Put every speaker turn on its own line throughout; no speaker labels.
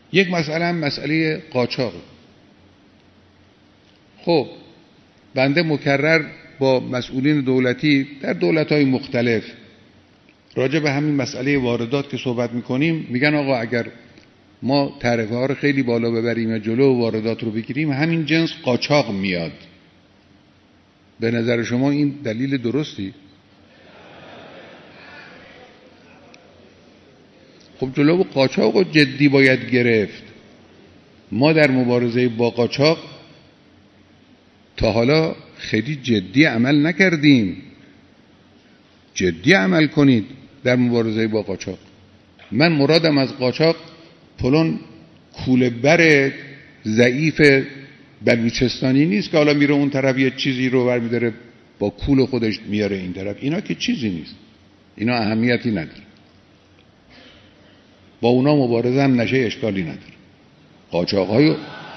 یک مسئله هم مسئله قاچاق. خب بنده مکرر با مسئولین دولتی در دولت‌های مختلف راجع به همین مسئله واردات که صحبت می‌کنیم، میگن آقا اگر ما تعرفه ها رو خیلی بالا ببریم و جلو واردات رو بگیریم، همین جنس قاچاق میاد. به نظر شما این دلیل درستی؟ خب جلو قاچاق رو جدی باید گرفت. ما در مبارزه با قاچاق تا حالا خیلی جدی عمل نکردیم. جدی عمل کنید در مبارزه با قاچاق. من مرادم از قاچاق پلون کوله بر ضعیف بلوچستانی نیست که حالا میره اون طرف یه چیزی رو برمی‌داره با کول خودش میاره این طرف. اینا که چیزی نیست، اینا اهمیتی نداره. با اونا مبارزه هم نشه اشکالی نداره. قاچاق‌های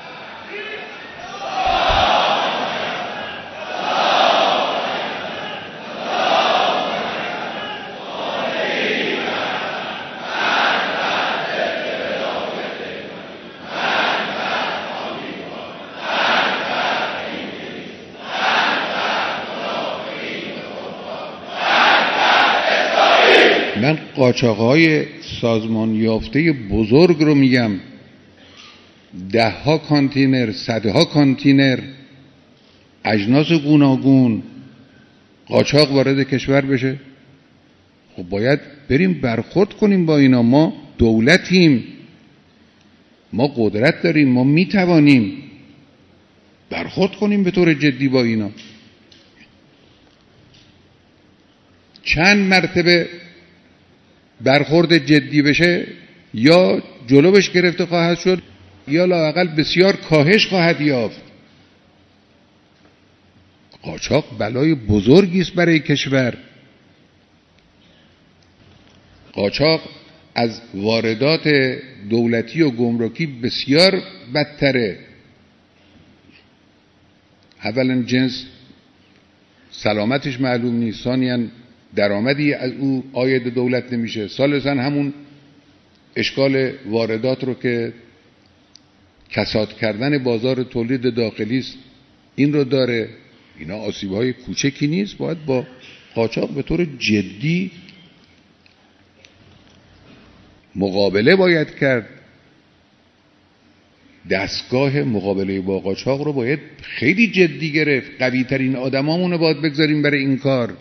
من قاچاق‌های سازمان یافته بزرگ رو میگم، 10 کانتینر، 100 کانتینر اجناس گوناگون قاچاق وارد کشور بشه. خب باید بریم برخورد کنیم با اینا. ما دولتیم، ما قدرت داریم، ما میتوانیم برخورد کنیم به طور جدی با اینا. چند مرتبه برخورد جدی بشه یا جلوش گرفته خواهد شد یا لااقل بسیار کاهش خواهد یافت. قاچاق بلای بزرگی است برای کشور. قاچاق از واردات دولتی و گمرکی بسیار بدتره. اولا جنس سلامتش معلوم نیست، ثانیاً درآمدی از او عاید دولت نمیشه، ثالثاً همون اشکال واردات رو که کساد کردن بازار تولید داخلی است این رو داره. اینا آسیب‌های کوچکی نیست. باید با قاچاق به طور جدی مقابله باید کرد. دستگاه مقابله با قاچاق رو باید خیلی جدی گرفت. قوی ترین آدمامون رو باید بگذاریم برای این کار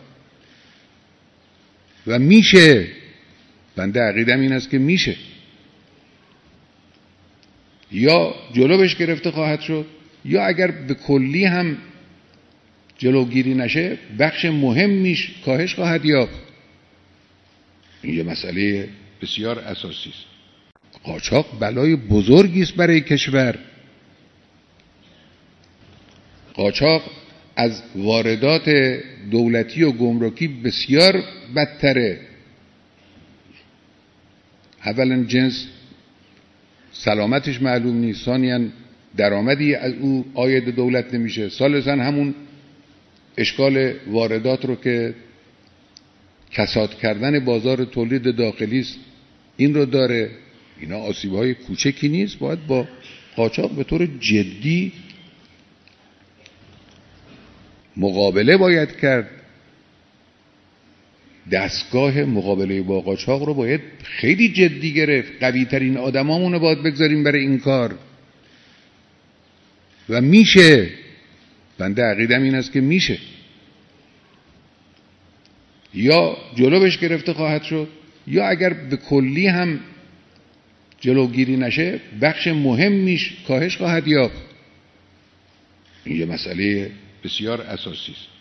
و میشه. بنده عقیدم این است که میشه. یا جلوش گرفته خواهد شد یا اگر به کلی هم جلوگیری نشه بخش مهمیش کاهش خواهد یافت. این یه مسئله بسیار اساسی است. قاچاق بلای بزرگی است برای کشور. قاچاق از واردات دولتی و گمرکی بسیار بدتره. اولا جنس سلامتش معلوم نیست، ثانیاً درآمدی از او عاید دولت نمیشه، ثالثاً همون اشکال واردات رو که کساد کردن بازار تولید داخلی است این رو داره. اینا آسیب‌های کوچکی نیست. باید با قاچاق به طور جدی مقابله باید کرد. دستگاه مقابله با قاچاق رو باید خیلی جدی گرفت. قوی ترین آدمامون رو باید بگذاریم برای این کار و میشه. بنده عقیدم این است که میشه. یا جلوش گرفته خواهد شد یا اگر به کلی هم جلوگیری نشه بخش مهمیش کاهش خواهد یافت. این یه مسئله بسیار اساسی است.